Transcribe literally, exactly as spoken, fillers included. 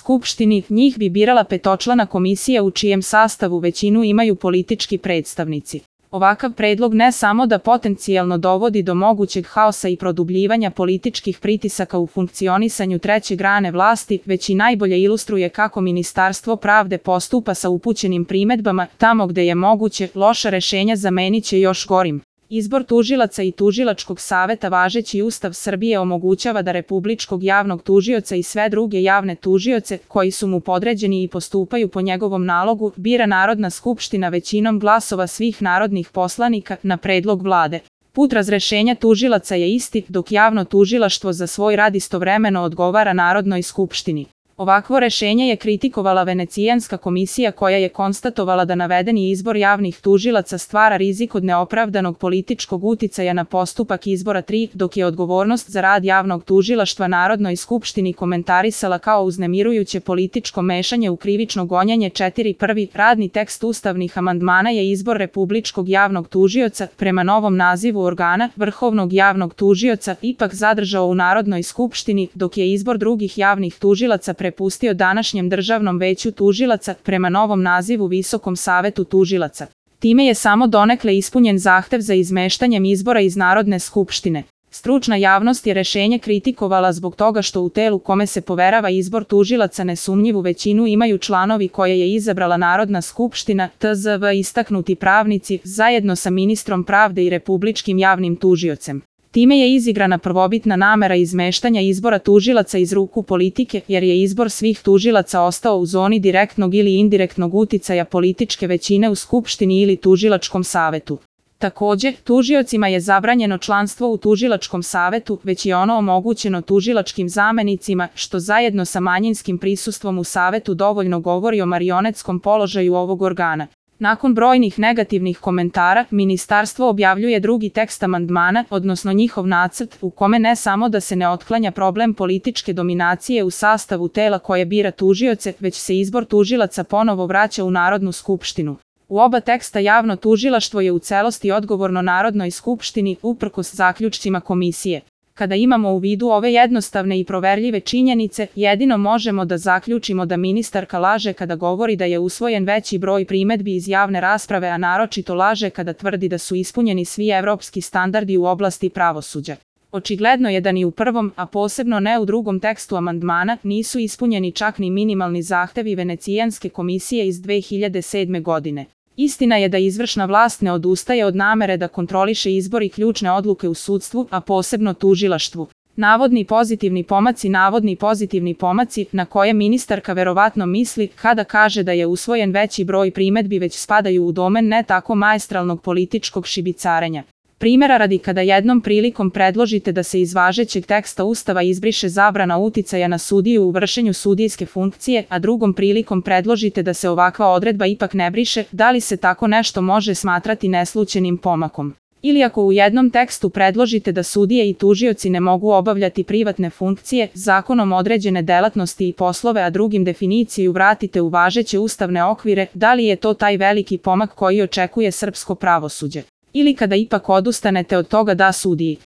skupštini, njih bi birala petočlana komisija u čijem sastavu većinu imaju politički predstavnici. Ovakav predlog ne samo da potencijalno dovodi do mogućeg haosa i produbljivanja političkih pritisaka u funkcionisanju treće grane vlasti, već i najbolje ilustruje kako Ministarstvo pravde postupa sa upućenim primedbama, tamo gde je moguće, loša rešenja zamenit će još gorim. Izbor tužilaca i tužilačkog saveta. Važeći Ustav Srbije omogućava da republičkog javnog tužioca i sve druge javne tužioce, koji su mu podređeni i postupaju po njegovom nalogu, bira Narodna skupština većinom glasova svih narodnih poslanika na predlog vlade. Put razrešenja tužilaca je isti, dok javno tužilaštvo za svoj rad istovremeno odgovara Narodnoj skupštini. Ovakvo rešenje je kritikovala Venecijanska komisija koja je konstatovala da navedeni izbor javnih tužilaca stvara rizik od neopravdanog političkog uticaja na postupak izbora tri, dok je odgovornost za rad javnog tužilaštva Narodnoj skupštini komentarisala kao uznemirujuće političko mešanje u krivično gonjenje četiri. Prvi radni tekst ustavnih amandmana je izbor republičkog javnog tužioca, prema novom nazivu organa, vrhovnog javnog tužioca, ipak zadržao u Narodnoj skupštini, dok je izbor drugih javnih tužilaca prepustio današnjem Državnom veću tužilaca, prema novom nazivu Visokom savetu tužilaca. Time je samo donekle ispunjen zahtev za izmeštanjem izbora iz Narodne skupštine. Stručna javnost je rešenje kritikovala zbog toga što u telu kome se poverava izbor tužilaca nesumnjivu većinu imaju članovi koje je izabrala Narodna skupština, T Z V istaknuti pravnici, zajedno sa ministrom pravde i republičkim javnim tužiocem. Time je izigrana prvobitna namera izmeštanja izbora tužilaca iz ruku politike, jer je izbor svih tužilaca ostao u zoni direktnog ili indirektnog uticaja političke većine u skupštini ili tužilačkom savetu. Takođe, tužiocima je zabranjeno članstvo u tužilačkom savetu, već je ono omogućeno tužilačkim zamenicima, što zajedno sa manjinskim prisustvom u savetu dovoljno govori o marionetskom položaju ovog organa. Nakon brojnih negativnih komentara, ministarstvo objavljuje drugi tekst amandmana, odnosno njihov nacrt, u kome ne samo da se ne otklanja problem političke dominacije u sastavu tela koje bira tužioce, već se izbor tužilaca ponovo vraća u Narodnu skupštinu. U oba teksta javno tužilaštvo je u celosti odgovorno Narodnoj skupštini, uprkos zaključcima komisije. Kada imamo u vidu ove jednostavne i proverljive činjenice, jedino možemo da zaključimo da ministarka laže kada govori da je usvojen veći broj primedbi iz javne rasprave, a naročito laže kada tvrdi da su ispunjeni svi evropski standardi u oblasti pravosuđa. Očigledno je da ni u prvom, a posebno ne u drugom tekstu amandmana, nisu ispunjeni čak ni minimalni zahtevi Venecijanske komisije iz dve hiljade sedme. godine. Istina je da izvršna vlast ne odustaje od namere da kontroliše izbor i ključne odluke u sudstvu, a posebno tužilaštvu. Navodni pozitivni pomaci Navodni pozitivni pomaci, na koje ministarka verovatno misli kada kaže da je usvojen veći broj primedbi, već spadaju u domen ne tako maestralnog političkog šibicarenja. Primera radi, kada jednom prilikom predložite da se iz važećeg teksta Ustava izbriše zabrana uticaja na sudiju u vršenju sudijske funkcije, a drugom prilikom predložite da se ovakva odredba ipak ne briše, da li se tako nešto može smatrati neslućenim pomakom? Ili ako u jednom tekstu predložite da sudije i tužioci ne mogu obavljati privatne funkcije, zakonom određene delatnosti i poslove, a drugim definiciju vratite u važeće ustavne okvire, da li je to taj veliki pomak koji očekuje srpsko pravosuđe? Ili kada ipak odustanete od toga da sudiji